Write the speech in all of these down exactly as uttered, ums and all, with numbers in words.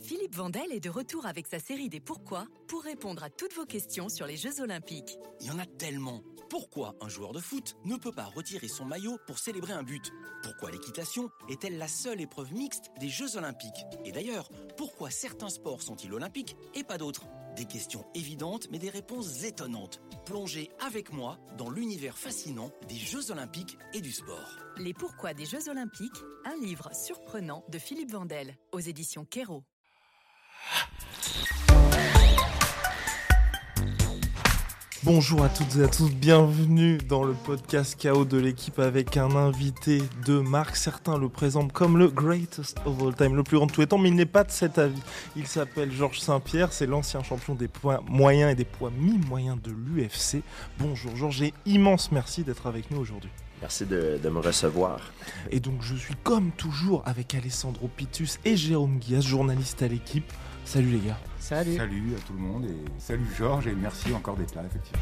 Philippe Vandel est de retour avec sa série des Pourquoi pour répondre à toutes vos questions sur les Jeux Olympiques. Il y en a tellement. Pourquoi un joueur de foot ne peut pas retirer son maillot pour célébrer un but ? Pourquoi l'équitation est-elle la seule épreuve mixte des Jeux Olympiques ? Et d'ailleurs, pourquoi certains sports sont-ils olympiques et pas d'autres ? Des questions évidentes mais des réponses étonnantes. Plongez avec moi dans l'univers fascinant des Jeux Olympiques et du sport. Les Pourquoi des Jeux Olympiques, un livre surprenant de Philippe Vandel, aux éditions Kero. Bonjour à toutes et à tous, bienvenue dans le podcast K O de l'équipe avec un invité de marque. Certains le présentent comme le greatest of all time, le plus grand de tous les temps, mais il n'est pas de cet avis. Il s'appelle Georges Saint-Pierre, c'est l'ancien champion des poids moyens et des poids mi-moyens de l'U F C. Bonjour Georges, et immense merci d'être avec nous aujourd'hui. Merci de, de me recevoir. Et donc je suis comme toujours avec Alessandro Pitus et Jérôme Guillas, journaliste à l'équipe. Salut les gars. Salut. Salut à tout le monde et salut Georges et merci encore d'être là effectivement.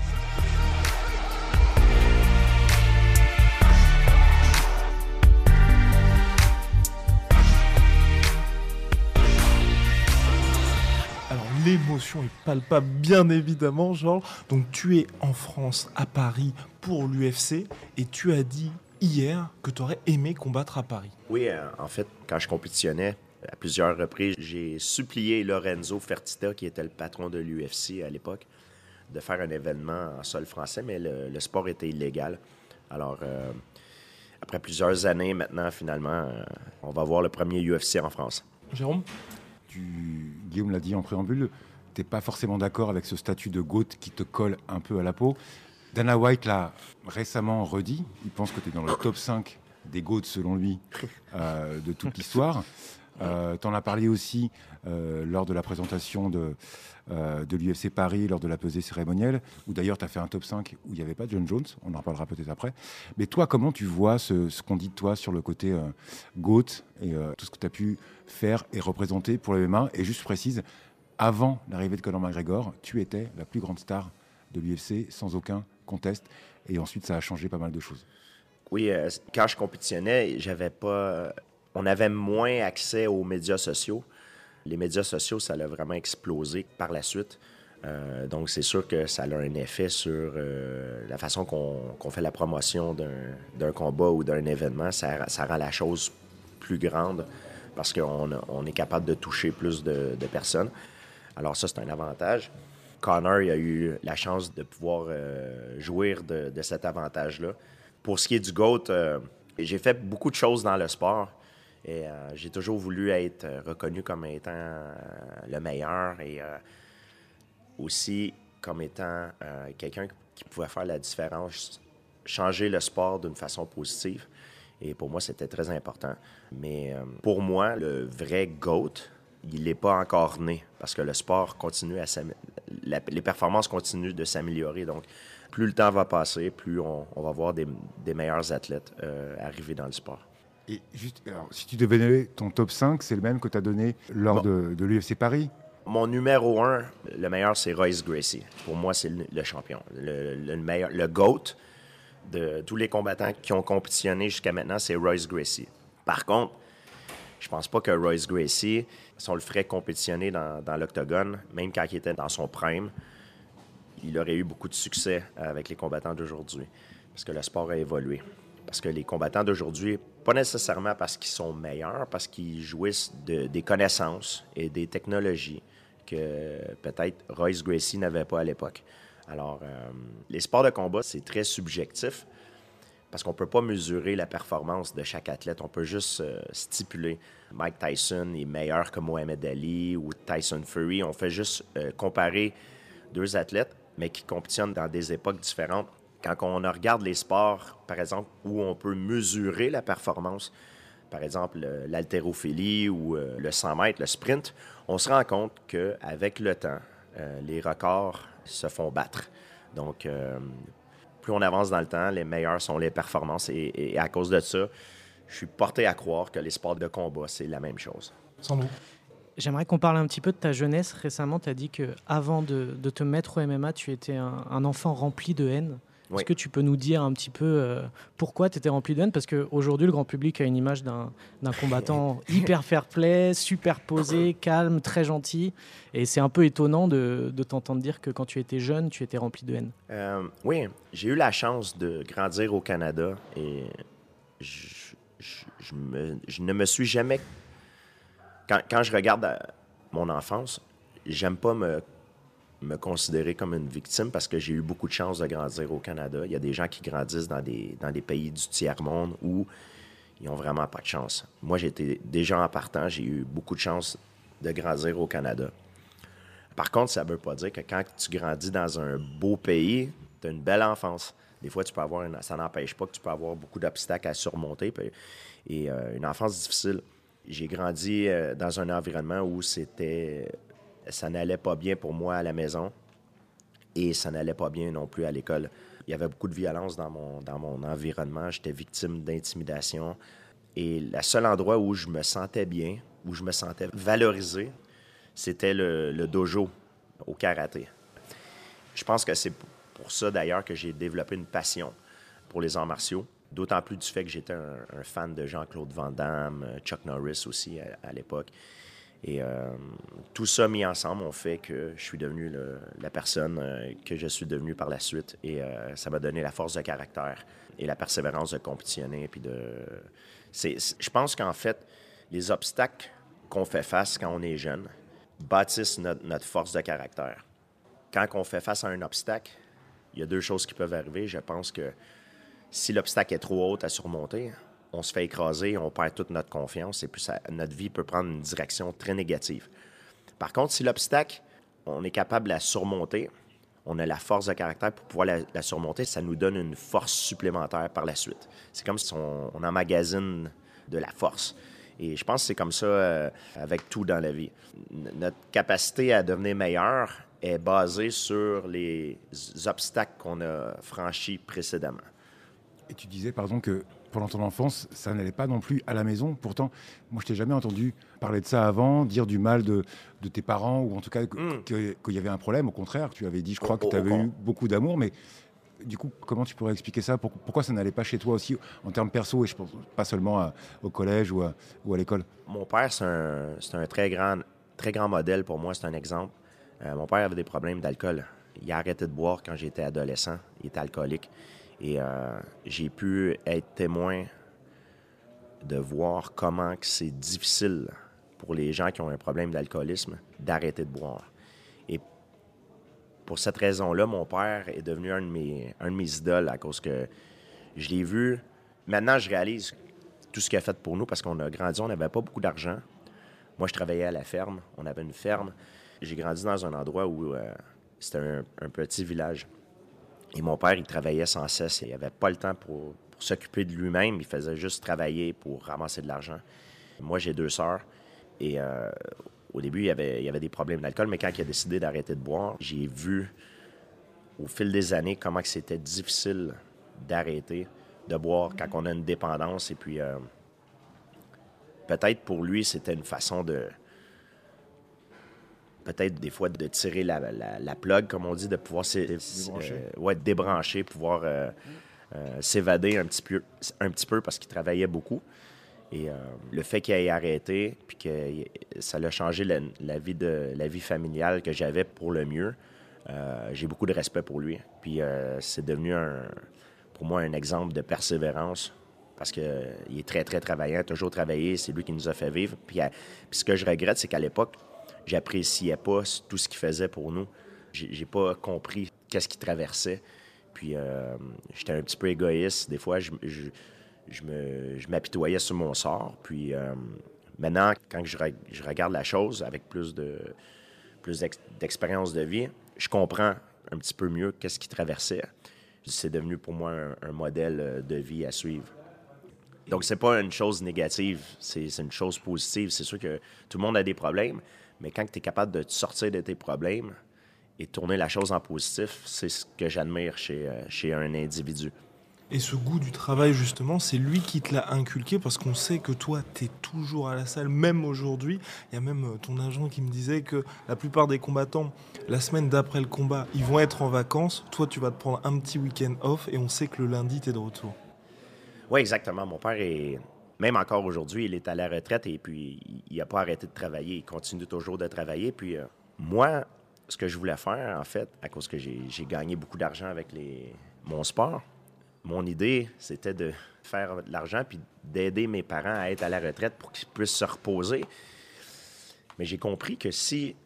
Alors l'émotion est palpable bien évidemment Georges. Donc tu es en France, à Paris pour l'U F C et tu as dit hier que tu aurais aimé combattre à Paris. Oui, euh, en fait, quand je compétitionnais, à plusieurs reprises, j'ai supplié Lorenzo Fertitta, qui était le patron de l'U F C à l'époque, de faire un événement en sol français, mais le, le sport était illégal. Alors, euh, après plusieurs années maintenant, finalement, euh, on va voir le premier U F C en France. Jérôme ? Tu, Guillaume l'a dit en préambule, tu n'es pas forcément d'accord avec ce statut de GOAT qui te colle un peu à la peau. Dana White l'a récemment redit, il pense que tu es dans le top cinq des GOATs selon lui euh, de toute l'histoire. Euh, tu en as parlé aussi euh, lors de la présentation de, euh, de l'U F C Paris, lors de la pesée cérémonielle, où d'ailleurs tu as fait un top cinq où il n'y avait pas John Jones, on en reparlera peut-être après. Mais toi, comment tu vois ce, ce qu'on dit de toi sur le côté euh, GOAT et euh, tout ce que tu as pu faire et représenter pour le M M A ? Et juste je précise, avant l'arrivée de Conor McGregor, tu étais la plus grande star de l'U F C, sans aucun conteste, et ensuite ça a changé pas mal de choses. Oui, euh, quand je compétitionnais, j'avais pas... On avait moins accès aux médias sociaux. Les médias sociaux, ça a vraiment explosé par la suite. Euh, donc, c'est sûr que ça a un effet sur euh, la façon qu'on, qu'on fait la promotion d'un, d'un combat ou d'un événement. Ça, ça rend la chose plus grande parce qu'on on est capable de toucher plus de, de personnes. Alors ça, c'est un avantage. Conor il a eu la chance de pouvoir euh, jouir de, de cet avantage-là. Pour ce qui est du GOAT, euh, j'ai fait beaucoup de choses dans le sport. Et euh, j'ai toujours voulu être reconnu comme étant euh, le meilleur et euh, aussi comme étant euh, quelqu'un qui pouvait faire la différence, changer le sport d'une façon positive. Et pour moi, c'était très important. Mais euh, pour moi, le vrai GOAT, il n'est pas encore né parce que le sport continue à s'am... la... les performances continuent de s'améliorer. Donc, plus le temps va passer, plus on, on va voir des, des meilleurs athlètes euh, arriver dans le sport. Et juste, alors, si tu devais donner ton top cinq, c'est le même que tu as donné lors bon. de, de l'U F C Paris? Mon numéro un, le meilleur, c'est Royce Gracie. Pour moi, c'est le, le champion. Le, le, meilleur, le GOAT de tous les combattants qui ont compétitionné jusqu'à maintenant, c'est Royce Gracie. Par contre, je pense pas que Royce Gracie, si on le ferait compétitionner dans, dans l'octogone, même quand il était dans son prime, il aurait eu beaucoup de succès avec les combattants d'aujourd'hui. Parce que le sport a évolué. Parce que les combattants d'aujourd'hui, pas nécessairement parce qu'ils sont meilleurs, parce qu'ils jouissent de, des connaissances et des technologies que peut-être Royce Gracie n'avait pas à l'époque. Alors, euh, les sports de combat, c'est très subjectif parce qu'on ne peut pas mesurer la performance de chaque athlète. On peut juste euh, stipuler Mike Tyson est meilleur que Mohamed Ali ou Tyson Fury. On fait juste euh, comparer deux athlètes, mais qui compétitionnent dans des époques différentes. Quand on regarde les sports, par exemple, où on peut mesurer la performance, par exemple l'haltérophilie ou le cent mètres, le sprint, on se rend compte qu'avec le temps, euh, les records se font battre. Donc, euh, plus on avance dans le temps, les meilleures sont les performances. Et, et à cause de ça, je suis porté à croire que les sports de combat, c'est la même chose. Sans doute. J'aimerais qu'on parle un petit peu de ta jeunesse. Récemment, tu as dit qu'avant de, de te mettre au M M A, tu étais un, un enfant rempli de haine. Oui. Est-ce que tu peux nous dire un petit peu euh, pourquoi tu étais rempli de haine? Parce qu'aujourd'hui, le grand public a une image d'un, d'un combattant hyper fair-play, super posé, calme, très gentil. Et c'est un peu étonnant de, de t'entendre dire que quand tu étais jeune, tu étais rempli de haine. Euh, oui, j'ai eu la chance de grandir au Canada et je, je, je, me, je ne me suis jamais... Quand, quand je regarde mon enfance, j'aime pas me... me considérer comme une victime parce que j'ai eu beaucoup de chance de grandir au Canada. Il y a des gens qui grandissent dans des, dans des pays du tiers-monde où ils n'ont vraiment pas de chance. Moi, j'étais déjà en partant, j'ai eu beaucoup de chance de grandir au Canada. Par contre, ça ne veut pas dire que quand tu grandis dans un beau pays, tu as une belle enfance. Des fois, tu peux avoir une, ça n'empêche pas que tu peux avoir beaucoup d'obstacles à surmonter et euh, une enfance difficile. J'ai grandi euh, dans un environnement où c'était... ça n'allait pas bien pour moi à la maison et ça n'allait pas bien non plus à l'école. Il y avait beaucoup de violence dans mon, dans mon environnement. J'étais victime d'intimidation. Et le seul endroit où je me sentais bien, où je me sentais valorisé, c'était le, le dojo au karaté. Je pense que c'est pour ça, d'ailleurs, que j'ai développé une passion pour les arts martiaux. D'autant plus du fait que j'étais un, un fan de Jean-Claude Van Damme, Chuck Norris aussi à, à l'époque. Et euh, tout ça mis ensemble ont fait que je suis devenu le, la personne euh, que je suis devenu par la suite. Et euh, ça m'a donné la force de caractère et la persévérance de compétitionner. Puis de... c'est, c'est, je pense qu'en fait, les obstacles qu'on fait face quand on est jeune bâtissent notre, notre force de caractère. Quand on fait face à un obstacle, il y a deux choses qui peuvent arriver. Je pense que si l'obstacle est trop haut à surmonter, on se fait écraser, on perd toute notre confiance et puis ça, notre vie peut prendre une direction très négative. Par contre, si l'obstacle, on est capable de la surmonter, on a la force de caractère pour pouvoir la, la surmonter, ça nous donne une force supplémentaire par la suite. C'est comme si on, on emmagasine de la force. Et je pense que c'est comme ça euh, avec tout dans la vie. Notre capacité à devenir meilleur est basée sur les obstacles qu'on a franchis précédemment. Et tu disais, pardon, que pendant ton enfance, ça n'allait pas non plus à la maison. Pourtant, moi, je t'ai jamais entendu parler de ça avant, dire du mal de, de tes parents, ou en tout cas mm. qu'il y avait un problème. Au contraire, tu avais dit, je crois, oh, que tu avais oh, oh. eu beaucoup d'amour, mais du coup, comment tu pourrais expliquer ça? Pourquoi ça n'allait pas chez toi aussi, en termes perso, et je pense pas seulement à, au collège ou à, ou à l'école? Mon père, c'est un, c'est un très grand, très grand modèle pour moi, c'est un exemple. Euh, mon père avait des problèmes d'alcool. Il a arrêté de boire quand j'étais adolescent. Il était alcoolique. Et euh, j'ai pu être témoin de voir comment que c'est difficile pour les gens qui ont un problème d'alcoolisme d'arrêter de boire. Et pour cette raison-là, mon père est devenu un de mes, un de mes idoles à cause que je l'ai vu. Maintenant, je réalise tout ce qu'il a fait pour nous parce qu'on a grandi, on n'avait pas beaucoup d'argent. Moi, je travaillais à la ferme, on avait une ferme. J'ai grandi dans un endroit où euh, c'était un, un petit village. Et mon père, il travaillait sans cesse. Il n'avait pas le temps pour, pour s'occuper de lui-même. Il faisait juste travailler pour ramasser de l'argent. Moi, j'ai deux sœurs. Et euh, au début, il y avait, il y avait des problèmes d'alcool. Mais quand il a décidé d'arrêter de boire, j'ai vu au fil des années comment que c'était difficile d'arrêter de boire quand on a une dépendance. Et puis, euh, peut-être pour lui, c'était une façon de... peut-être des fois de tirer la, la, la plug, comme on dit, de pouvoir débrancher, euh, ouais, débrancher pouvoir euh, euh, s'évader un petit peu, un petit peu parce qu'il travaillait beaucoup. Et euh, le fait qu'il ait arrêté, puis que ça l'a changé la, la, vie de, la vie familiale que j'avais pour le mieux, euh, j'ai beaucoup de respect pour lui. Puis euh, c'est devenu, un, pour moi, un exemple de persévérance parce qu'il est très, très travaillant, toujours travaillé, c'est lui qui nous a fait vivre. Puis, à, puis ce que je regrette, c'est qu'à l'époque, j'appréciais pas tout ce qu'il faisait pour nous. J'ai, j'ai pas compris qu'est-ce qu'il traversait. Puis euh, j'étais un petit peu égoïste. Des fois, je, je, je, me, je m'apitoyais sur mon sort. Puis euh, maintenant, quand je, re, je regarde la chose avec plus, de, plus d'ex, d'expérience de vie, je comprends un petit peu mieux qu'est-ce qu'il traversait. C'est devenu pour moi un, un modèle de vie à suivre. Donc, c'est pas une chose négative, c'est, c'est une chose positive. C'est sûr que tout le monde a des problèmes, mais quand tu es capable de te sortir de tes problèmes et tourner la chose en positif, c'est ce que j'admire chez, chez un individu. Et ce goût du travail, justement, c'est lui qui te l'a inculqué parce qu'on sait que toi, tu es toujours à la salle, même aujourd'hui. Il y a même ton agent qui me disait que la plupart des combattants, la semaine d'après le combat, ils vont être en vacances. Toi, tu vas te prendre un petit week-end off et on sait que le lundi, tu es de retour. Oui, exactement. Mon père est... Même encore aujourd'hui, il est à la retraite et puis il n'a pas arrêté de travailler. Il continue toujours de travailler. Puis euh, moi, ce que je voulais faire, en fait, à cause que j'ai, j'ai gagné beaucoup d'argent avec les... mon sport, mon idée, c'était de faire de l'argent puis d'aider mes parents à être à la retraite pour qu'ils puissent se reposer. Mais j'ai compris que si,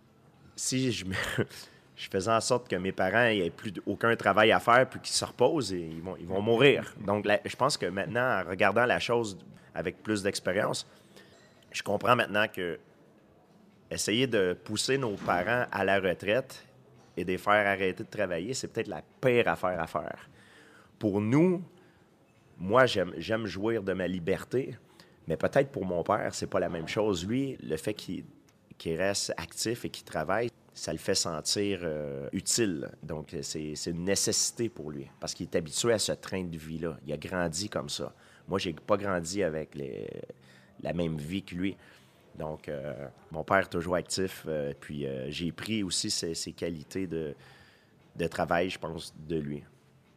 si je, me, je faisais en sorte que mes parents n'aient plus aucun travail à faire puis qu'ils se reposent, et ils, vont, ils vont mourir. Donc, là, je pense que maintenant, en regardant la chose avec plus d'expérience, je comprends maintenant que essayer de pousser nos parents à la retraite et de les faire arrêter de travailler, c'est peut-être la pire affaire à faire. Pour nous, moi, j'aime, j'aime jouir de ma liberté, mais peut-être pour mon père, c'est pas la même chose. Lui, le fait qu'il, qu'il reste actif et qu'il travaille, ça le fait sentir euh, utile. Donc, c'est, c'est une nécessité pour lui, parce qu'il est habitué à ce train de vie-là. Il a grandi comme ça. Moi, j'ai pas grandi avec les, la même vie que lui. Donc, euh, mon père est toujours actif, euh, puis euh, j'ai pris aussi ses, ses qualités de, de travail, je pense, de lui. Sandro ?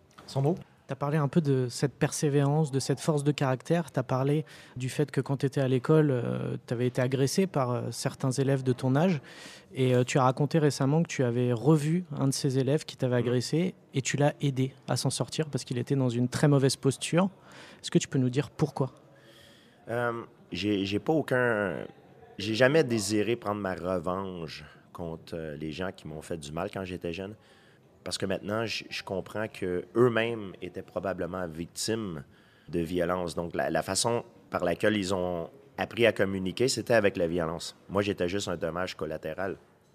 Tu as parlé un peu de cette persévérance, de cette force de caractère. Tu as parlé du fait que quand tu étais à l'école, euh, tu avais été agressé par euh, certains élèves de ton âge. Et euh, tu as raconté récemment que tu avais revu un de ces élèves qui t'avait agressé et tu l'as aidé à s'en sortir parce qu'il était dans une très mauvaise posture. Est-ce que tu peux nous dire pourquoi? Euh, j'ai, j'ai pas aucun... J'ai jamais désiré prendre ma revanche contre euh, les gens qui m'ont fait du mal quand j'étais jeune. Parce que maintenant, je, je comprends qu'eux-mêmes étaient probablement victimes de violence. Donc, la, la façon par laquelle ils ont appris à communiquer, c'était avec la violence. Moi, j'étais juste un dommage collatéral.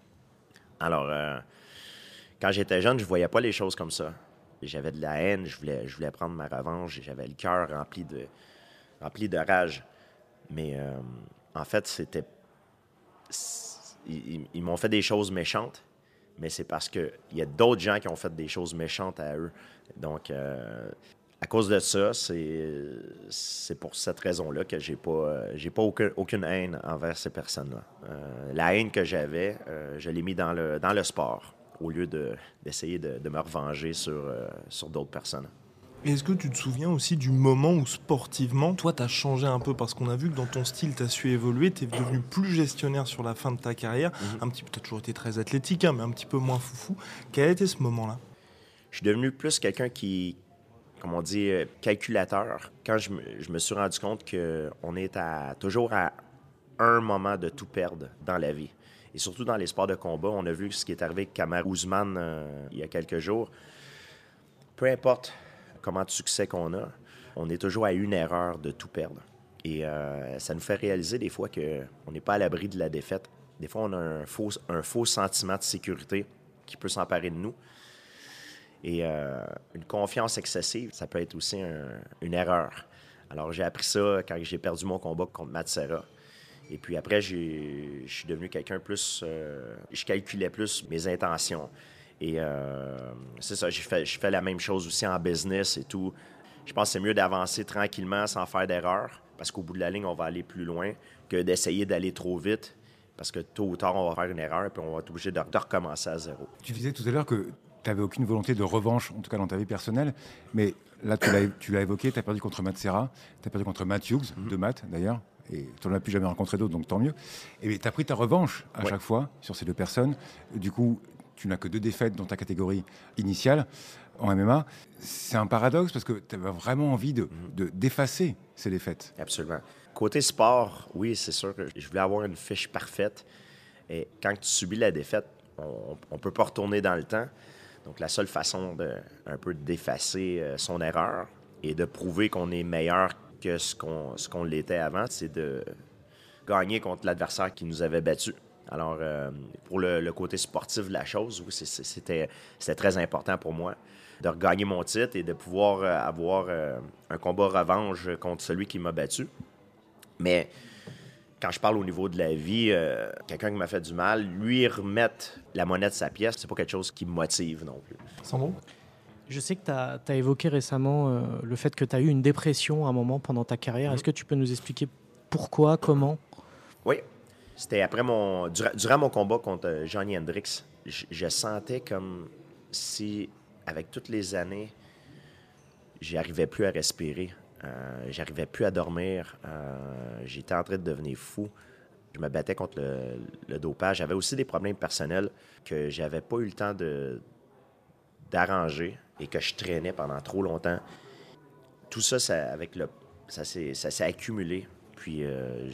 Alors, euh, quand j'étais jeune, je voyais pas les choses comme ça. J'avais de la haine, je voulais, je voulais prendre ma revanche, j'avais le cœur rempli de, rempli de rage. Mais euh, en fait, c'était... Ils, ils m'ont fait des choses méchantes. Mais c'est parce qu'il y a d'autres gens qui ont fait des choses méchantes à eux. Donc, euh, à cause de ça, c'est, c'est pour cette raison-là que j'ai pas, j'ai pas aucun, aucune haine envers ces personnes-là. Euh, la haine que j'avais, euh, je l'ai mis dans le, dans le sport, au lieu de, d'essayer de, de me revenger sur, euh, sur d'autres personnes. Et est-ce que tu te souviens aussi du moment où sportivement, toi, tu as changé un peu? Parce qu'on a vu que dans ton style, tu as su évoluer, tu es devenu plus gestionnaire sur la fin de ta carrière. Mm-hmm. Un petit peu, tu as toujours été très athlétique, hein, mais un petit peu moins foufou. Quel a été ce moment-là? Je suis devenu plus quelqu'un qui, comme on dit, calculateur. Quand je me, je me suis rendu compte qu'on est à, toujours à un moment de tout perdre dans la vie. Et surtout dans les sports de combat, on a vu ce qui est arrivé avec Kamaru Usman euh, il y a quelques jours. Peu importe comment de succès qu'on a, on est toujours à une erreur de tout perdre. Et euh, ça nous fait réaliser des fois qu'on n'est pas à l'abri de la défaite. Des fois, on a un faux, un faux sentiment de sécurité qui peut s'emparer de nous. Et euh, une confiance excessive, ça peut être aussi un, une erreur. Alors, j'ai appris ça quand j'ai perdu mon combat contre Matt Serra. Et puis après, j'ai, je suis devenu quelqu'un plus... Euh, je calculais plus mes intentions. Et euh, c'est ça, j'ai fait, je fais la même chose aussi en business et tout. Je pense que c'est mieux d'avancer tranquillement sans faire d'erreur, parce qu'au bout de la ligne, on va aller plus loin que d'essayer d'aller trop vite, parce que tôt ou tard, on va faire une erreur et puis on va être obligé de, de recommencer à zéro. Tu disais tout à l'heure que tu n'avais aucune volonté de revanche, en tout cas dans ta vie personnelle, mais là, tu l'as, tu l'as évoqué, tu as perdu contre Matt Serra, tu as perdu contre Matt Hughes, mm-hmm. de Matt d'ailleurs, et tu n'en as plus jamais rencontré d'autres, donc tant mieux. Et tu as pris ta revanche à ouais. chaque fois sur ces deux personnes. Du coup, tu n'as que deux défaites dans ta catégorie initiale en M M A. C'est un paradoxe parce que tu avais vraiment envie de, de, d'effacer ces défaites. Absolument. Côté sport, oui, c'est sûr que je voulais avoir une fiche parfaite. Et quand tu subis la défaite, on ne peut pas retourner dans le temps. Donc, la seule façon de un peu d'effacer son erreur et de prouver qu'on est meilleur que ce qu'on, ce qu'on l'était avant, c'est de gagner contre l'adversaire qui nous avait battus. Alors, euh, pour le, le côté sportif de la chose, oui, c'est, c'était, c'était très important pour moi de regagner mon titre et de pouvoir euh, avoir euh, un combat revanche contre celui qui m'a battu. Mais quand je parle au niveau de la vie, euh, quelqu'un qui m'a fait du mal, lui remettre la monnaie de sa pièce, c'est pas quelque chose qui me motive non plus. Sandro? Je sais que tu as évoqué récemment euh, le fait que tu as eu une dépression à un moment pendant ta carrière. Mmh. Est-ce que tu peux nous expliquer pourquoi, comment? Oui. C'était après mon... Durant, durant mon combat contre Johnny Hendricks, je, je sentais comme si, avec toutes les années, j'arrivais plus à respirer. Euh, j'arrivais plus à dormir. Euh, j'étais en train de devenir fou. Je me battais contre le, le dopage. J'avais aussi des problèmes personnels que j'avais pas eu le temps de, d'arranger et que je traînais pendant trop longtemps. Tout ça, ça avec le, ça s'est, ça s'est accumulé. Puis euh,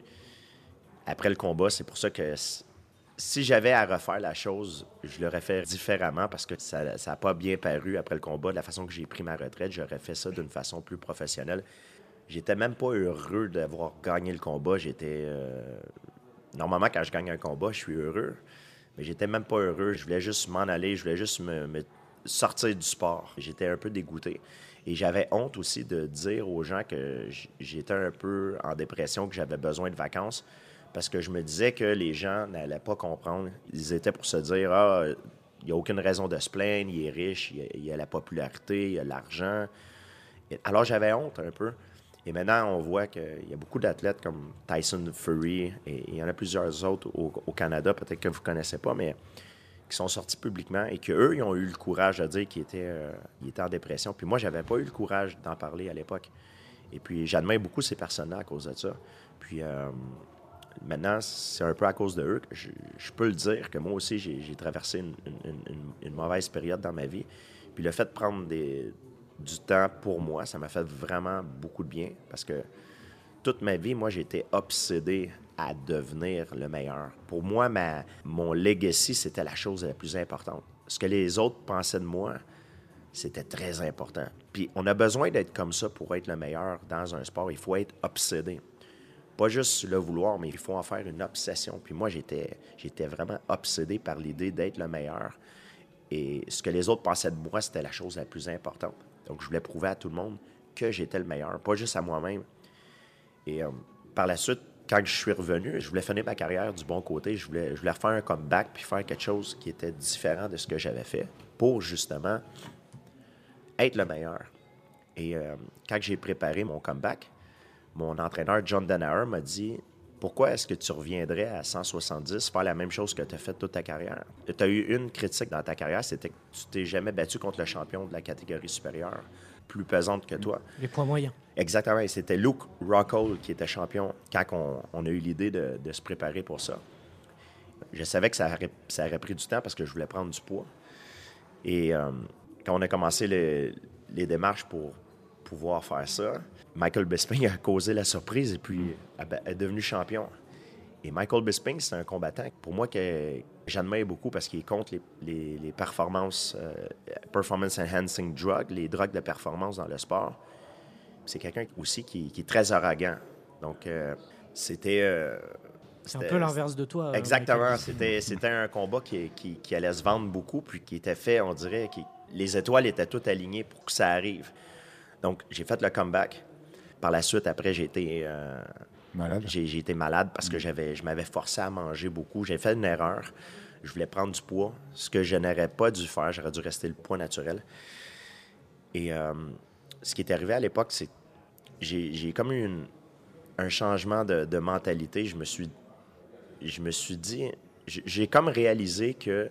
après le combat, c'est pour ça que si j'avais à refaire la chose, je l'aurais fait différemment parce que ça n'a pas bien paru après le combat. De la façon que j'ai pris ma retraite, j'aurais fait ça d'une façon plus professionnelle. J'étais même pas heureux d'avoir gagné le combat. J'étais... Euh... Normalement, quand je gagne un combat, je suis heureux. Mais j'étais même pas heureux. Je voulais juste m'en aller. Je voulais juste me, me sortir du sport. J'étais un peu dégoûté. Et j'avais honte aussi de dire aux gens que j'étais un peu en dépression, que j'avais besoin de vacances. Parce que je me disais que les gens n'allaient pas comprendre. Ils étaient pour se dire « Ah, il n'y a aucune raison de se plaindre. Il est riche. Il a, il a la popularité. Il a l'argent. » Alors, j'avais honte un peu. Et maintenant, on voit qu'il y a beaucoup d'athlètes comme Tyson Fury, et il y en a plusieurs autres au, au Canada, peut-être que vous ne connaissez pas, mais qui sont sortis publiquement et qu'eux, ils ont eu le courage de dire qu'ils étaient, euh, ils étaient en dépression. Puis moi, je n'avais pas eu le courage d'en parler à l'époque. Et puis, j'admire beaucoup ces personnes-là à cause de ça. Puis euh, maintenant, c'est un peu à cause de eux que je, je peux le dire que moi aussi, j'ai, j'ai traversé une, une, une, une mauvaise période dans ma vie. Puis le fait de prendre des... du temps pour moi, ça m'a fait vraiment beaucoup de bien parce que toute ma vie, moi, j'ai été obsédé à devenir le meilleur. Pour moi, ma, mon legacy, c'était la chose la plus importante. Ce que les autres pensaient de moi, c'était très important. Puis on a besoin d'être comme ça pour être le meilleur dans un sport. Il faut être obsédé. Pas juste le vouloir, mais il faut en faire une obsession. Puis moi, j'étais, j'étais vraiment obsédé par l'idée d'être le meilleur. Et ce que les autres pensaient de moi, c'était la chose la plus importante. Donc, je voulais prouver à tout le monde que j'étais le meilleur, pas juste à moi-même. Et euh, par la suite, quand je suis revenu, je voulais finir ma carrière du bon côté. Je voulais, je voulais refaire un comeback puis faire quelque chose qui était différent de ce que j'avais fait pour, justement, être le meilleur. Et euh, quand j'ai préparé mon comeback, mon entraîneur, John Danaher, m'a dit « Pourquoi est-ce que tu reviendrais à cent soixante-dix, faire la même chose que tu as fait toute ta carrière? » Tu as eu une critique dans ta carrière, c'était que tu t'es jamais battu contre le champion de la catégorie supérieure, plus pesante que toi. Les poids moyens. Exactement. Et c'était Luke Rockhold qui était champion quand on, on a eu l'idée de, de se préparer pour ça. Je savais que ça aurait, ça aurait pris du temps parce que je voulais prendre du poids. Et euh, quand on a commencé les, les démarches pour pouvoir faire ça, Michael Bisping a causé la surprise et puis est devenu champion. Et Michael Bisping, c'est un combattant, pour moi, que j'admire beaucoup parce qu'il est contre les, les, les performances, euh, performance enhancing drugs, les drogues de performance dans le sport. C'est quelqu'un aussi qui, qui est très arrogant. Donc, euh, c'était... Euh, c'est un peu l'inverse de toi. Exactement. C'était, c'était un combat qui, qui, qui allait se vendre beaucoup, puis qui était fait, on dirait, que les étoiles étaient toutes alignées pour que ça arrive. Donc, j'ai fait le comeback. Par la suite, après, j'ai été... Euh, Malade. J'ai, j'ai été malade parce que j'avais, je m'avais forcé à manger beaucoup. J'ai fait une erreur. Je voulais prendre du poids, ce que je n'aurais pas dû faire. J'aurais dû rester le poids naturel. Et euh, ce qui est arrivé à l'époque, c'est que j'ai, j'ai comme eu une, un changement de, de mentalité. Je me suis, je me suis dit... J'ai comme réalisé que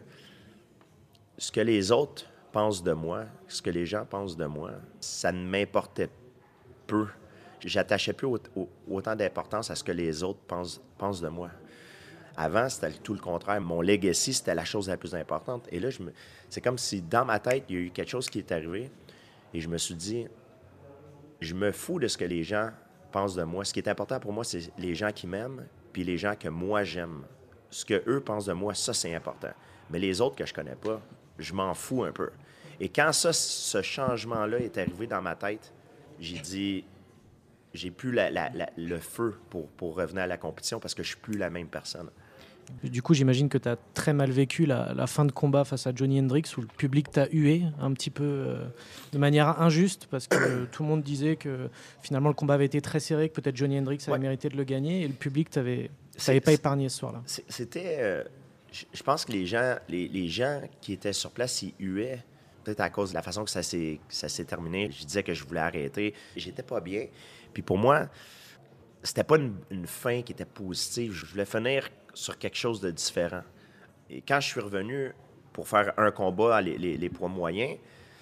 ce que les autres pensent de moi, ce que les gens pensent de moi, ça ne m'importait peu. J'attachais plus au, au, autant d'importance à ce que les autres pensent, pensent de moi. Avant, c'était tout le contraire. Mon legacy, c'était la chose la plus importante. Et là, je me, c'est comme si dans ma tête, il y a eu quelque chose qui est arrivé et je me suis dit, je me fous de ce que les gens pensent de moi. Ce qui est important pour moi, c'est les gens qui m'aiment puis les gens que moi, j'aime. Ce qu'eux pensent de moi, ça, c'est important. Mais les autres que je connais pas, je m'en fous un peu. Et quand ça, ce changement-là est arrivé dans ma tête, j'ai dit... J'ai plus la, la, la, le feu pour, pour revenir à la compétition parce que je suis plus la même personne. Du coup, j'imagine que tu as très mal vécu la, la fin de combat face à Johnny Hendricks où le public t'a hué un petit peu euh, de manière injuste parce que euh, tout le monde disait que finalement le combat avait été très serré, que peut-être Johnny Hendricks avait ouais. mérité de le gagner et le public t'avait, t'avait pas épargné ce soir-là. C'était... Euh, je pense que les gens, les, les gens qui étaient sur place, ils huaient peut-être à cause de la façon que ça s'est, que ça s'est terminé, je disais que je voulais arrêter. J'étais pas bien. Puis pour moi, c'était pas une, une fin qui était positive. Je voulais finir sur quelque chose de différent. Et quand je suis revenu pour faire un combat, les, les, les poids moyens,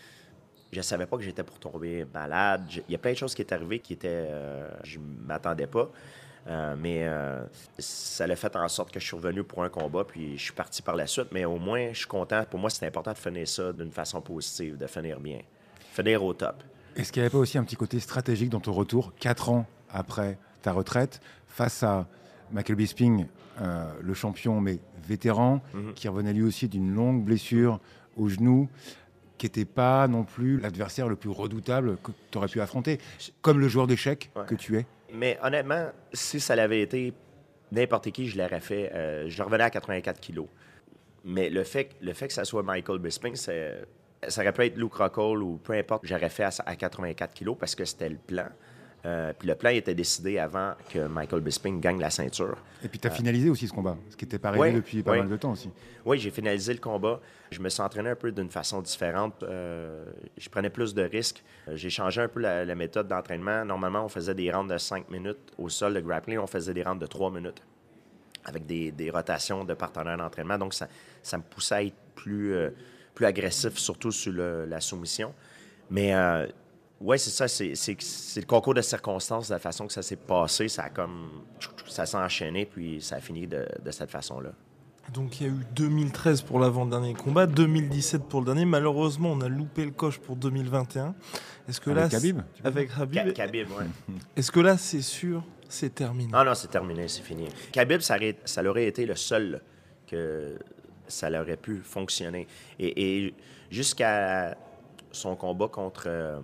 je savais pas que j'étais pour tomber malade. Il y a plein de choses qui étaient arrivées qui étaient... Euh, je m'attendais pas. Euh, mais euh, ça l'a fait en sorte que je suis revenu pour un combat, puis je suis parti par la suite. Mais au moins, je suis content. Pour moi, c'est important de finir ça d'une façon positive, de finir bien. Finir au top. Est-ce qu'il n'y avait pas aussi un petit côté stratégique dans ton retour, quatre ans après ta retraite, face à Michael Bisping, euh, le champion, mais vétéran, mm-hmm. qui revenait lui aussi d'une longue blessure au genou, qui n'était pas non plus l'adversaire le plus redoutable que tu aurais pu affronter, comme le joueur d'échecs ouais. que tu es? Mais honnêtement, si ça l'avait été n'importe qui, je l'aurais fait. Euh, je revenais à quatre-vingt-quatre kilos. Mais le fait, le fait que ça soit Michael Bisping, c'est, ça aurait pu être Luke Rockhold ou peu importe, j'aurais fait à, à quatre-vingt-quatre kilos parce que c'était le plan. Euh, puis le plan était décidé avant que Michael Bisping gagne la ceinture. Et puis tu as euh, finalisé aussi ce combat, ce qui n'était pas arrivé oui, depuis pas oui. mal de temps aussi. Oui, j'ai finalisé le combat. Je me suis entraîné un peu d'une façon différente. Euh, je prenais plus de risques. J'ai changé un peu la, la méthode d'entraînement. Normalement, on faisait des rounds de cinq minutes au sol de grappling. On faisait des rounds de trois minutes avec des, des rotations de partenaires d'entraînement. Donc, ça, ça me poussait à être plus, euh, plus agressif, surtout sur le, la soumission. Mais... Euh, Oui, c'est ça. C'est, c'est, c'est le concours de circonstances, de la façon que ça s'est passé. Ça a comme... Ça s'est enchaîné, puis ça a fini de, de cette façon-là. Donc, il y a eu deux mille treize pour l'avant-dernier combat, deux mille dix-sept pour le dernier. Malheureusement, on a loupé le coche pour deux mille vingt et un. Est-ce que avec là... Khabib Avec Khabib. Khabib, oui. Est-ce que là, c'est sûr, c'est terminé? Non, non, c'est terminé, c'est fini. Khabib, ça aurait, ça aurait été le seul que ça aurait pu fonctionner. Et, et jusqu'à son combat contre... Euh,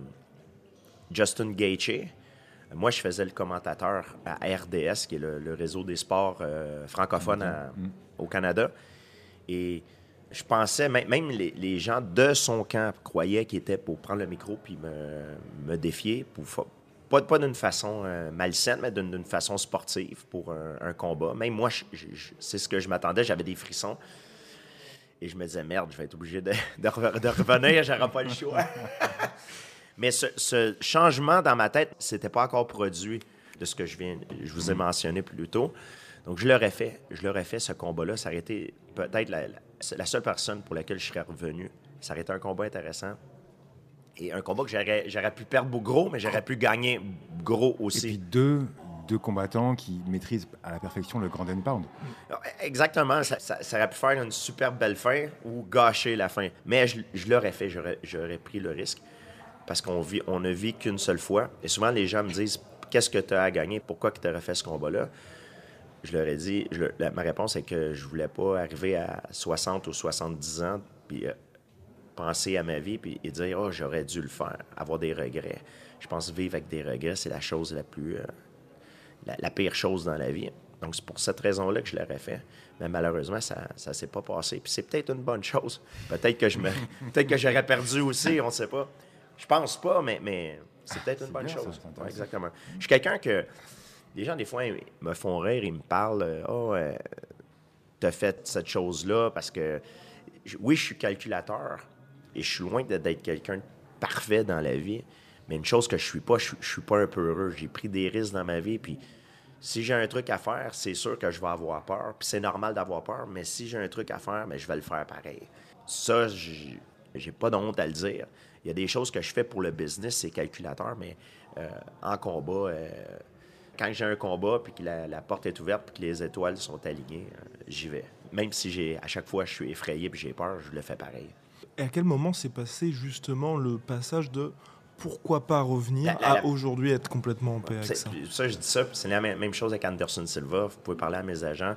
Justin Gaethje. Moi, je faisais le commentateur à R D S, qui est le, le réseau des sports euh, francophones à, mm. au Canada. Et je pensais, même les, les gens de son camp croyaient qu'il était pour prendre le micro puis me, me défier, pour, pas, pas d'une façon euh, malsaine, mais d'une, d'une façon sportive pour un, un combat. Même moi, je, je, je, c'est ce que je m'attendais, j'avais des frissons. Et je me disais, merde, je vais être obligé de, de, de revenir, j'aurai pas le choix. Mais ce, ce changement dans ma tête, c'était pas encore produit de ce que je viens, je vous ai mentionné plus tôt. Donc, je l'aurais fait. Je l'aurais fait, ce combat-là. Ça aurait été peut-être la, la, la seule personne pour laquelle je serais revenu. Ça aurait été un combat intéressant. Et un combat que j'aurais, j'aurais pu perdre gros, mais j'aurais pu gagner gros aussi. Et puis deux, deux combattants qui maîtrisent à la perfection le ground and pound. Exactement. Ça, ça, ça aurait pu faire une super belle fin ou gâcher la fin. Mais je, je l'aurais fait. J'aurais, j'aurais pris le risque. Parce qu'on vit, on ne vit qu'une seule fois. Et souvent, les gens me disent « Qu'est-ce que tu as à gagner? Pourquoi tu aurais fait ce combat-là? » Je leur ai dit, je, la, ma réponse est que je voulais pas arriver à soixante ou soixante-dix ans puis euh, penser à ma vie puis, et dire « Oh, j'aurais dû le faire, avoir des regrets. » Je pense que vivre avec des regrets, c'est la chose la plus... Euh, la, la pire chose dans la vie. Donc, c'est pour cette raison-là que je l'aurais fait. Mais malheureusement, ça ne s'est pas passé. Puis c'est peut-être une bonne chose. Peut-être que, je me, peut-être que j'aurais perdu aussi, on ne sait pas. Je pense pas, mais, mais c'est peut-être une c'est bonne bien, chose. Ça, ouais, exactement. Je suis quelqu'un que... Les gens, des fois, ils me font rire, ils me parlent « Oh, euh, t'as fait cette chose-là parce que... » Oui, je suis calculateur et je suis loin d'être quelqu'un de parfait dans la vie, mais une chose que je suis pas, je, je suis pas un peu heureux. J'ai pris des risques dans ma vie, puis si j'ai un truc à faire, c'est sûr que je vais avoir peur, puis c'est normal d'avoir peur, mais si j'ai un truc à faire, bien, je vais le faire pareil. Ça, j'ai, j'ai pas de honte à le dire. Il y a des choses que je fais pour le business, c'est calculateur, mais euh, en combat, euh, quand j'ai un combat puis que la, la porte est ouverte puis que les étoiles sont alignées, euh, j'y vais. Même si j'ai, à chaque fois je suis effrayé puis j'ai peur, je le fais pareil. Et à quel moment s'est passé justement le passage de pourquoi pas revenir la, la, la... à aujourd'hui être complètement en paix avec ça? Ça, je dis ça, c'est la même chose avec Anderson Silva. Vous pouvez parler à mes agents.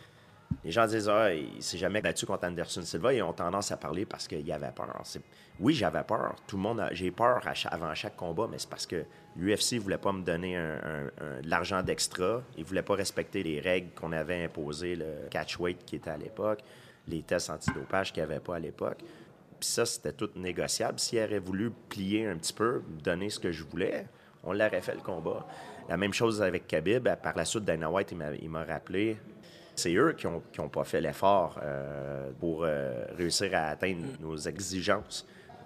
Les gens disent « Ah, il s'est jamais battu contre Anderson Silva » et ont tendance à parler parce qu'il avait peur. C'est... Oui, j'avais peur. Tout le monde a... J'ai peur à chaque... avant chaque combat, mais c'est parce que l'U F C ne voulait pas me donner un, un, un... de l'argent d'extra. Il ne voulait pas respecter les règles qu'on avait imposées, le catch-weight qui était à l'époque, les tests antidopage qu'il n'y avait pas à l'époque. Puis ça, c'était tout négociable. S'il aurait voulu plier un petit peu, me donner ce que je voulais, on l'aurait fait le combat. La même chose avec Khabib. Par la suite, Dana White, il m'a, il m'a rappelé... C'est eux qui n'ont pas fait l'effort euh, pour euh, réussir à atteindre nos exigences.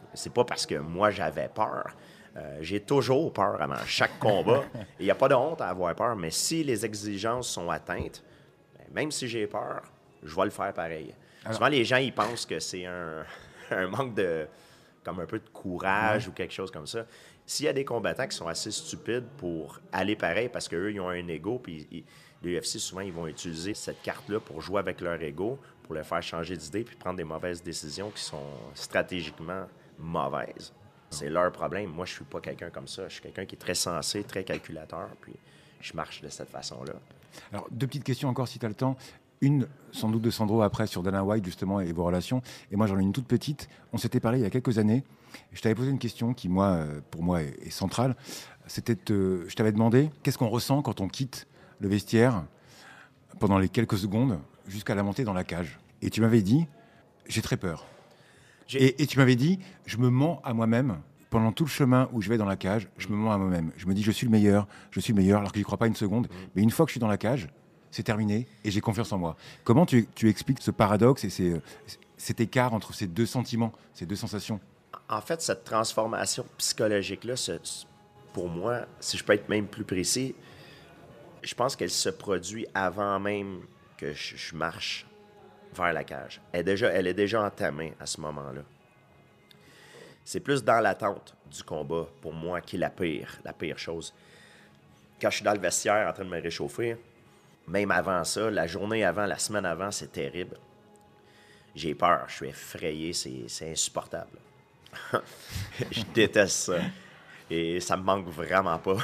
C'est pas parce que moi, j'avais peur. Euh, j'ai toujours peur avant chaque combat. Il n'y a pas de honte à avoir peur, mais si les exigences sont atteintes, ben, même si j'ai peur, je vais le faire pareil. Alors, souvent, les gens, ils pensent que c'est un, un manque de... comme un peu de courage ouais. ou quelque chose comme ça. S'il y a des combattants qui sont assez stupides pour aller pareil parce qu'eux, ils ont un ego, puis ils, l'U F C, souvent, ils vont utiliser cette carte-là pour jouer avec leur ego, pour les faire changer d'idée, puis prendre des mauvaises décisions qui sont stratégiquement mauvaises. C'est leur problème. Moi, je suis pas quelqu'un comme ça. Je suis quelqu'un qui est très sensé, très calculateur, puis je marche de cette façon-là. Alors, deux petites questions encore, si tu as le temps. Une, sans doute, de Sandro après sur Dana White, justement, et vos relations. Et moi, j'en ai une toute petite. On s'était parlé il y a quelques années. Je t'avais posé une question qui, moi, pour moi, est, est centrale. C'était, de, je t'avais demandé, qu'est-ce qu'on ressent quand on quitte le vestiaire pendant les quelques secondes jusqu'à la montée dans la cage. Et tu m'avais dit, j'ai très peur. J'ai... Et, et tu m'avais dit, je me mens à moi-même. Pendant tout le chemin où je vais dans la cage, je me mens à moi-même. Je me dis, je suis le meilleur, je suis le meilleur, alors que j'y crois pas une seconde. Mmh. Mais une fois que je suis dans la cage, c'est terminé et j'ai confiance en moi. Comment tu, tu expliques ce paradoxe et ces, cet écart entre ces deux sentiments, ces deux sensations? En fait, cette transformation psychologique-là, ce, pour moi, si je peux être même plus précis, je pense qu'elle se produit avant même que je, je marche vers la cage. Elle est, déjà, elle est déjà entamée à ce moment-là. C'est plus dans l'attente du combat, pour moi, qui est la pire, la pire chose. Quand je suis dans le vestiaire en train de me réchauffer, même avant ça, la journée avant, la semaine avant, c'est terrible. J'ai peur, je suis effrayé, c'est, c'est insupportable. Je déteste ça. Et ça me manque vraiment pas.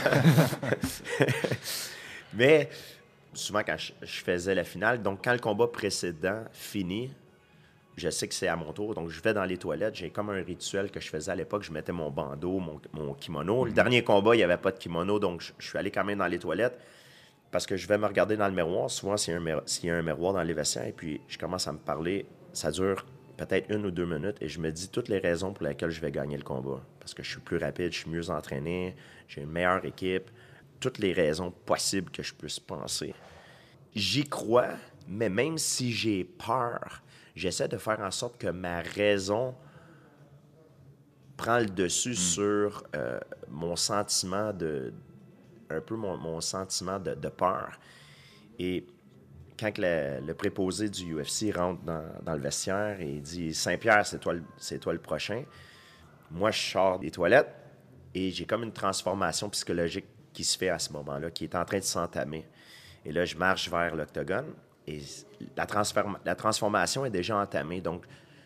Mais souvent, quand je, je faisais la finale, donc quand le combat précédent finit, je sais que c'est à mon tour. Donc, je vais dans les toilettes. J'ai comme un rituel que je faisais à l'époque. Je mettais mon bandeau, mon, mon kimono. Le dernier combat, il n'y avait pas de kimono, donc je, je suis allé quand même dans les toilettes parce que je vais me regarder dans le miroir. Souvent, s'il y a un, miroir, s'il y a un miroir dans les vestiaires, et puis je commence à me parler. Ça dure peut-être une ou deux minutes et je me dis toutes les raisons pour lesquelles je vais gagner le combat. Parce que je suis plus rapide, je suis mieux entraîné, j'ai une meilleure équipe. Toutes les raisons possibles que je puisse penser. J'y crois, mais même si j'ai peur, j'essaie de faire en sorte que ma raison prend le dessus mmh. sur euh, mon sentiment de... un peu mon, mon sentiment de, de peur. Et quand le, le préposé du U F C rentre dans, dans le vestiaire et dit « Saint-Pierre, c'est toi, le, c'est toi le prochain », moi, je sors des toilettes et j'ai comme une transformation psychologique qui se fait à ce moment-là, qui est en train de s'entamer. Et là, je marche vers l'octogone et la, transform- la transformation est déjà entamée. Donc,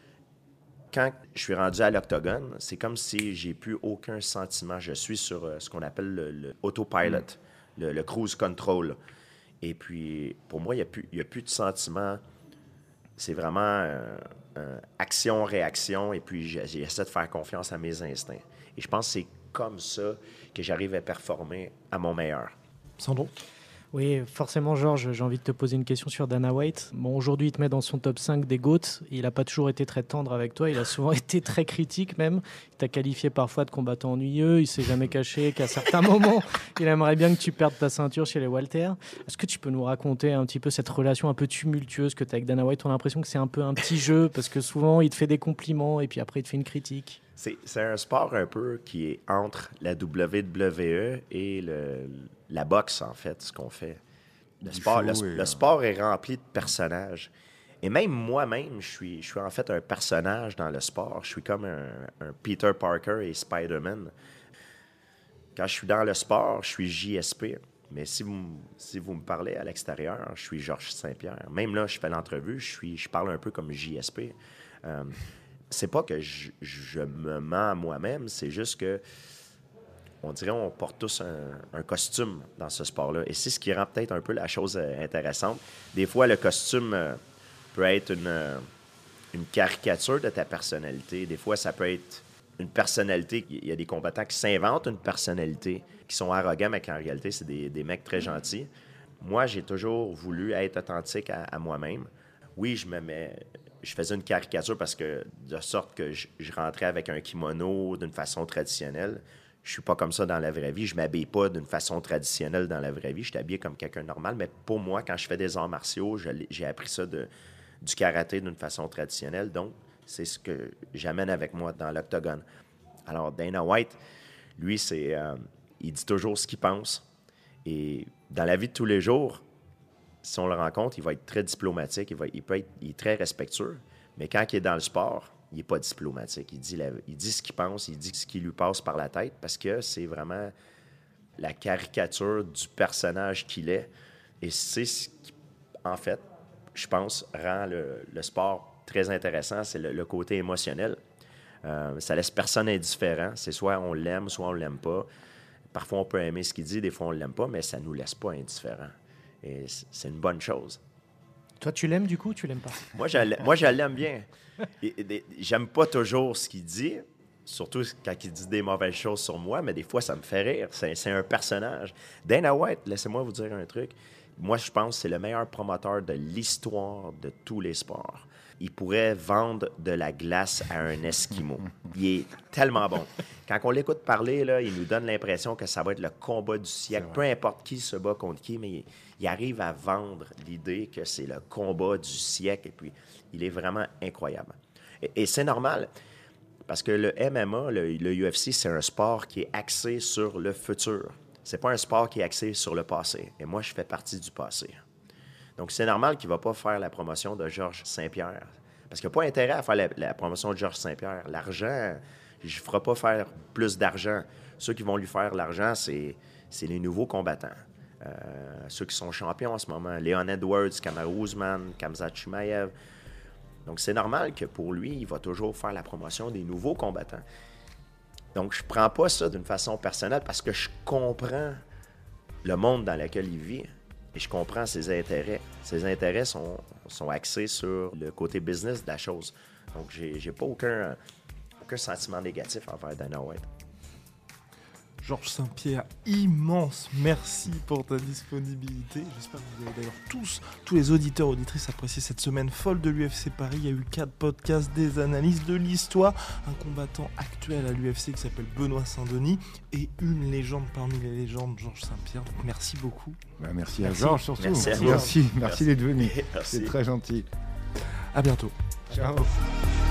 quand je suis rendu à l'octogone, c'est comme si j'ai plus aucun sentiment. Je suis sur euh, ce qu'on appelle le, le autopilot, mm. le, le cruise control. Et puis, pour moi, il n'y a, plus, il y a plus de sentiment. C'est vraiment euh, euh, action-réaction. Et puis, j'essaie de faire confiance à mes instincts. Et je pense que c'est comme ça que j'arrive à performer à mon meilleur. Sandro? Oui, forcément, Georges, j'ai envie de te poser une question sur Dana White. Bon, aujourd'hui, il te met dans son top cinq des GOAT. Il n'a pas toujours été très tendre avec toi. Il a souvent été très critique même. Il t'a qualifié parfois de combattant ennuyeux. Il ne s'est jamais caché qu'à certains moments, il aimerait bien que tu perdes ta ceinture chez les Walter. Est-ce que tu peux nous raconter un petit peu cette relation un peu tumultueuse que tu as avec Dana White? On a l'impression que c'est un peu un petit jeu parce que souvent, il te fait des compliments et puis après, il te fait une critique. C'est, c'est un sport un peu qui est entre la W W E et le, la boxe, en fait, ce qu'on fait. Le sport, le, et... le sport est rempli de personnages. Et même moi-même, je suis, je suis en fait un personnage dans le sport. Je suis comme un, un Peter Parker et Spider-Man. Quand je suis dans le sport, je suis J S P. Mais si vous, si vous me parlez à l'extérieur, je suis Georges Saint-Pierre. Même là, je fais l'entrevue, je, suis, je parle un peu comme J S P. Euh, c'est pas que je, je me mens à moi-même, c'est juste que on dirait qu'on porte tous un, un costume dans ce sport-là. Et c'est ce qui rend peut-être un peu la chose intéressante. Des fois, le costume euh, peut être une, euh, une caricature de ta personnalité. Des fois, ça peut être une personnalité. Il y a des combattants qui s'inventent une personnalité, qui sont arrogants, mais qui en réalité, c'est des, des mecs très gentils. Moi, j'ai toujours voulu être authentique à, à moi-même. Oui, je me mets... Je faisais une caricature parce que, de sorte que je, je rentrais avec un kimono d'une façon traditionnelle. Je suis pas comme ça dans la vraie vie. Je m'habille pas d'une façon traditionnelle dans la vraie vie. Je suis habillé comme quelqu'un de normal. Mais pour moi, quand je fais des arts martiaux, je, j'ai appris ça de, du karaté d'une façon traditionnelle. Donc, C'est ce que j'amène avec moi dans l'octogone. Alors, Dana White, lui, c'est, euh, il dit toujours ce qu'il pense. Et dans la vie de tous les jours, si on le rencontre, il va être très diplomatique, il, va, il peut être il est très respectueux, mais quand il est dans le sport, il n'est pas diplomatique. Il dit, la, il dit ce qu'il pense, il dit ce qui lui passe par la tête, parce que c'est vraiment la caricature du personnage qu'il est. Et c'est ce qui, en fait, je pense, rend le, le sport très intéressant, c'est le, le côté émotionnel. Euh, ça laisse personne indifférent. C'est soit on l'aime, soit on ne l'aime pas. Parfois, on peut aimer ce qu'il dit, des fois, on ne l'aime pas, mais ça ne nous laisse pas indifférents. Et c'est une bonne chose. Toi, tu l'aimes du coup ou tu l'aimes pas? Moi, je, moi, je l'aime bien. Et, et, j'aime pas toujours ce qu'il dit, surtout quand il dit des mauvaises choses sur moi, mais des fois, ça me fait rire. C'est, c'est un personnage. Dana White, laissez-moi vous dire un truc. Moi, je pense que c'est le meilleur promoteur de l'histoire de tous les sports. Il pourrait vendre de la glace à un Esquimau. Il est tellement bon. Quand on l'écoute parler, là, il nous donne l'impression que ça va être le combat du siècle. Peu importe qui se bat contre qui, mais il, il arrive à vendre l'idée que c'est le combat du siècle. Et puis, il est vraiment incroyable. Et, et c'est normal, parce que le M M A, le, le U F C, c'est un sport qui est axé sur le futur. C'est pas un sport qui est axé sur le passé. Et moi, je fais partie du passé. Donc, c'est normal qu'il ne va pas faire la promotion de Georges Saint-Pierre. Parce qu'il n'y a pas intérêt à faire la, la promotion de Georges Saint-Pierre. L'argent, je ne ferai pas faire plus d'argent. Ceux qui vont lui faire l'argent, c'est, c'est les nouveaux combattants. Euh, ceux qui sont champions en ce moment. Leon Edwards, Kamaru Usman, Khamzat Chimaev. Donc, c'est normal que pour lui, il va toujours faire la promotion des nouveaux combattants. Donc, je ne prends pas ça d'une façon personnelle parce que je comprends le monde dans lequel il vit. Et je comprends ses intérêts. Ses intérêts sont, sont axés sur le côté business de la chose. Donc, j'ai, j'ai pas aucun, aucun sentiment négatif envers Dana White. Georges Saint-Pierre, immense merci pour ta disponibilité. J'espère que vous avez d'ailleurs tous, tous les auditeurs, auditrices apprécié cette semaine folle de l'U F C Paris. Il y a eu quatre podcasts, des analyses de l'histoire, un combattant actuel à l'U F C qui s'appelle Benoît Saint-Denis et une légende parmi les légendes, Georges Saint-Pierre. Donc merci beaucoup. Bah, merci, merci à Georges surtout. Merci, merci, merci, merci, merci d'être venu. Merci. C'est très gentil. À bientôt. Ciao.